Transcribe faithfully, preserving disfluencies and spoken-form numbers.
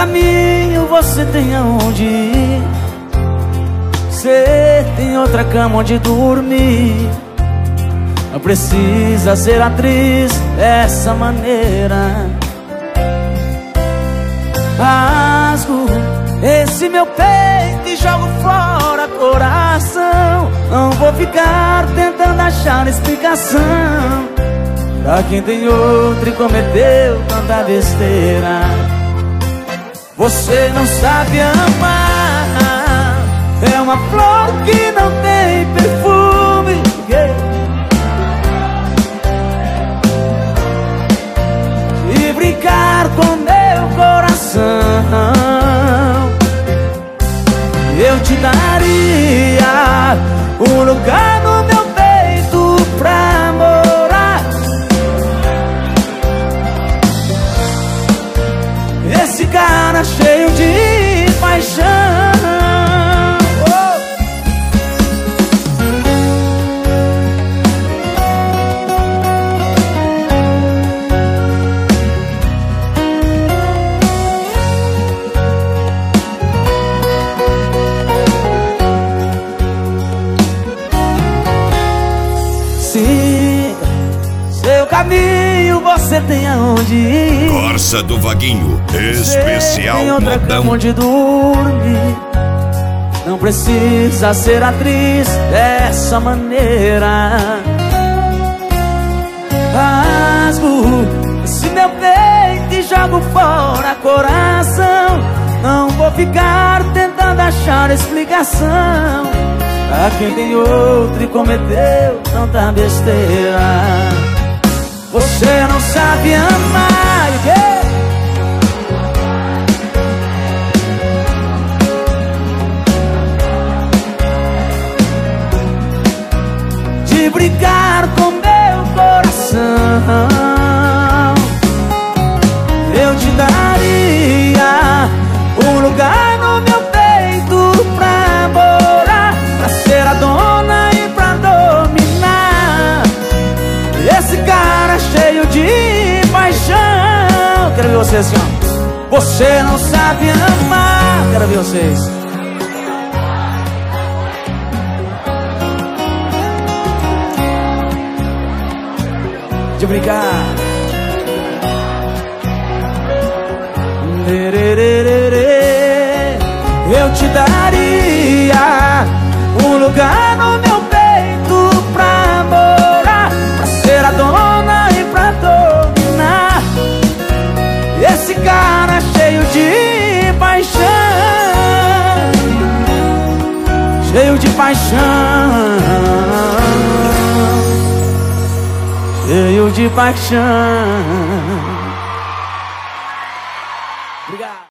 caminho, você tem aonde ir. Você tem outra cama onde dormir. Não precisa ser atriz dessa maneira. Rasgo esse meu peito e jogo fora coração. Não vou ficar tentando achar explicação pra quem tem outro e cometeu tanta besteira. Você não sabe amar, é uma flor que não tem perfume, yeah. E brincar com meu coração, eu te daria um lugar no meu peito pra morar. Esse cara cheio de paixão, oh. Siga seu caminho, você tem aonde ir. Corsa do Vaguinho, especial tem outra modão. cama onde dormir. Não precisa ser atriz dessa maneira. Rasgo esse meu peito e jogo fora coração. Não vou ficar tentando achar explicação pra quem tem outro e cometeu tanta besteira. Você não sabe amar, yeah. De brincar com meu coração, eu te daria um lugar no meu peito pra morar, pra ser a dona e pra dominar. Esse cara cheio de paixão. Quero ver vocês assim, ó. Você não sabe amar. Quero ver vocês. De brincar. Eu te daria um lugar no meu peito pra morar, pra ser a dona e pra dominar. Esse cara cheio de paixão, cheio de paixão, cheio de paixão.